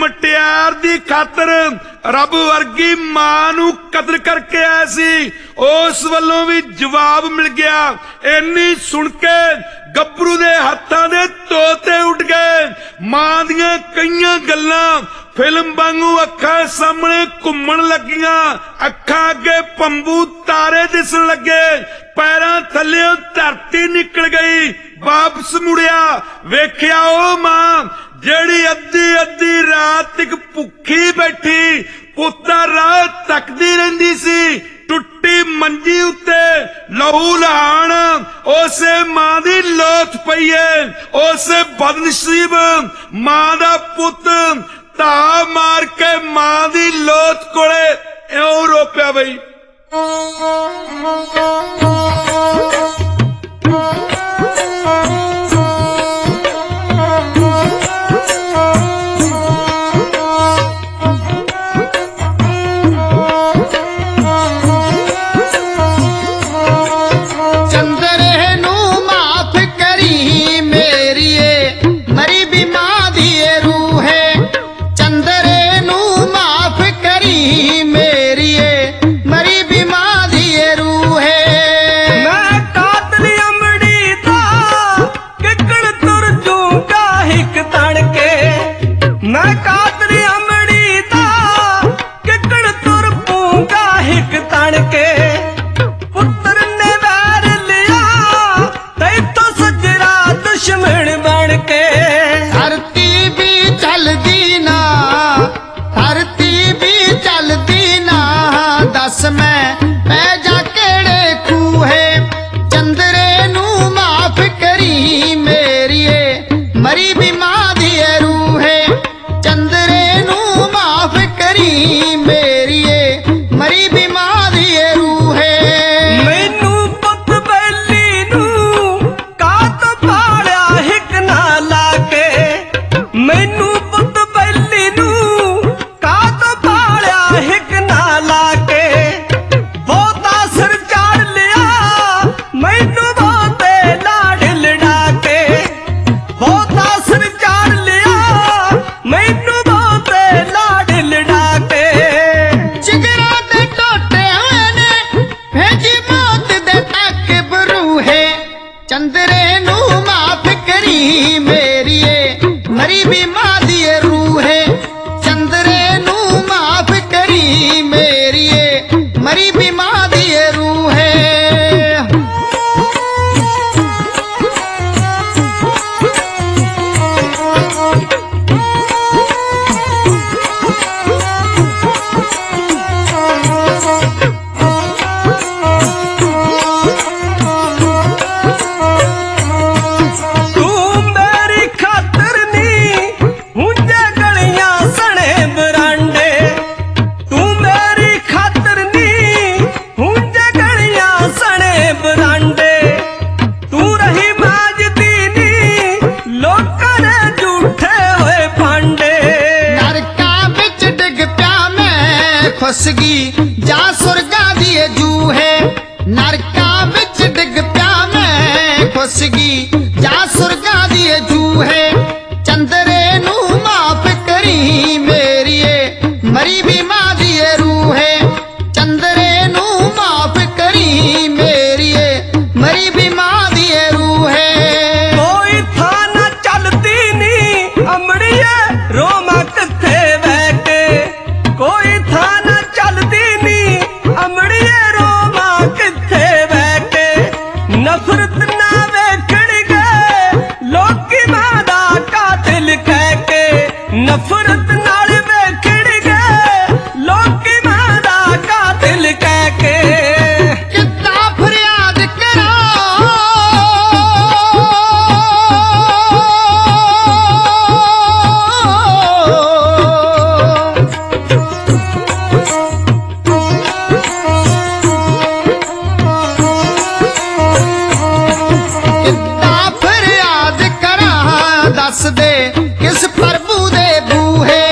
मटियार दी खातर रब वर्गी मां नू कतल करके आया सी, उस वल्लों भी जवाब मिल गया। इन्नी सुन के गब्बरू दे हत्थां दे तोते उठ गए। मां दियां कईयां गल्लां फिल्म वांगू अखां सामने घुम्मण लगियां। अखां अगे पंबू तारे दिसन लगे, पैरां थल्लियों धरती निकल गई। वापस मुड़िया, वेख्या ओ मां जेड़ी अद्धी अद्धी रात तक भुखी बैठी पुत्ता राह तकदी रहिंदी सी। टुट्टी मंजी उत्ते लहू लहान उसे मां दी लोथ पई है। उसे बदनसीब मां दा पुत धा मार के मां दी लोथ कोले इउं रो पिया बई। फसगी जा सुरगा दिए जूहे, नरका बिच डिग प्या मैं फसगी जा सुरगा दिए जूहे। चंदरे नू माफ करी मेरिए मरी भी मां दिए रूहे। चंदरे नू माफ करी मेरिए मरी भी मां दिए रूहे। कोई था ना चलती नी अमड़िए रोमा कथे बैठे, कोई था ना चलती नी अमड़िए रोमा कथे बैठे। नफरत ना वेखण गए लोकी मां दा कातिल कह के, नफरत नाल वेखण गए लोकी मां दा कातिल कह के। कितना फरियाद करा दस दे किस प्रभु दे बूहे।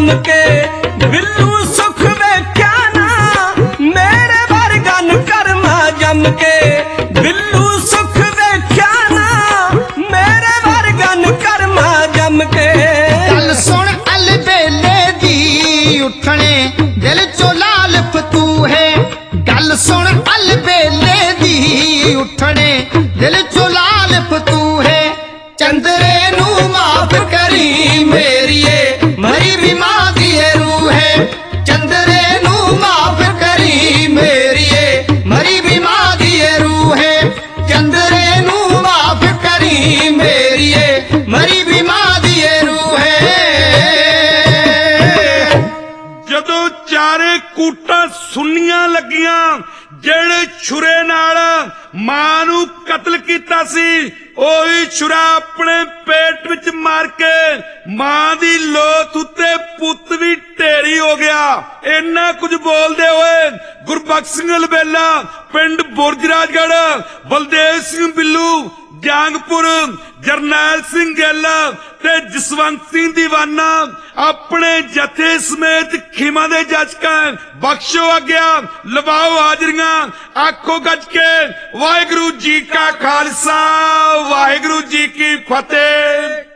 जम के बिल्लू सुख वेख्या ना मेरे वर्गन कर्मा जम के बिल्लू सुख वेख्या ना मेरे वर्गन कर्मा जम के गल सुन अलबेले दी उठने दिल चो लाल फतू है गल सुन अलबेले दी उठने दिल चो लाल फतू है चंद्रे नू माफ करी मेरिए मरी भी मां दिए रूह है चंद्रे नू माफ करी मेरिए मरी भी मां दिए रूह है चंद्रे नू माफ करी मेरिए मरी भी मां दिए रूह है ਜਦੋਂ ਚਾਰੇ ਕੂਟਾਂ ਸੁੰਨੀਆਂ ਲੱਗੀਆਂ ਜਿਹੜੇ ਛੁਰੇ ਨਾਲ ਮਾਂ ਨੂੰ ਕਤਲ ਕੀਤਾ ਸੀ ਉਹੀ ਛੁਰਾ ਆਪਣੇ ਪੇਟ ਵਿੱਚ ਮਾਰ ਕੇ ਮਾਂ ਦੀ ਲੋਥ ਉੱਤੇ ਪੁੱਤ ਵੀ ਢੇਰੀ ਹੋ ਗਿਆ। ਇੰਨਾ ਕੁਝ ਬੋਲਦੇ ਹੋਏ ਗੁਰਬਖਸ਼ ਸਿੰਘ ਅਲਬੇਲਾ ਪਿੰਡ ਬੁਰਜ ਰਾਜਗੜ੍ਹ ਬਲਦੇਵ ਸਿੰਘ ਬਿੱਲੂ ਜਾਂਗਪੁਰ ਜਰਨੈਲ ਸਿੰਘ ਗਿੱਲ ਤੇ ਜਸਵੰਤ ਸਿੰਘ ਦੀਵਾਨਾ ਆਪਣੇ ਜਥੇ ਸਮੇਤ ਖਿਮਾ ਦੇ ਜੱਜਕਾਂ ਬਖਸ਼ੋ ਆਗਿਆ ਲਵਾਓ ਹਾਜ਼ਰੀਆਂ ਆਖੋ ਗੱਜ ਕੇ ਵਾਹਿਗੁਰੂ ਜੀ ਕਾ ਖਾਲਸਾ ਵਾਹਿਗੁਰੂ ਜੀ ਕੀ ਫਤਿਹ।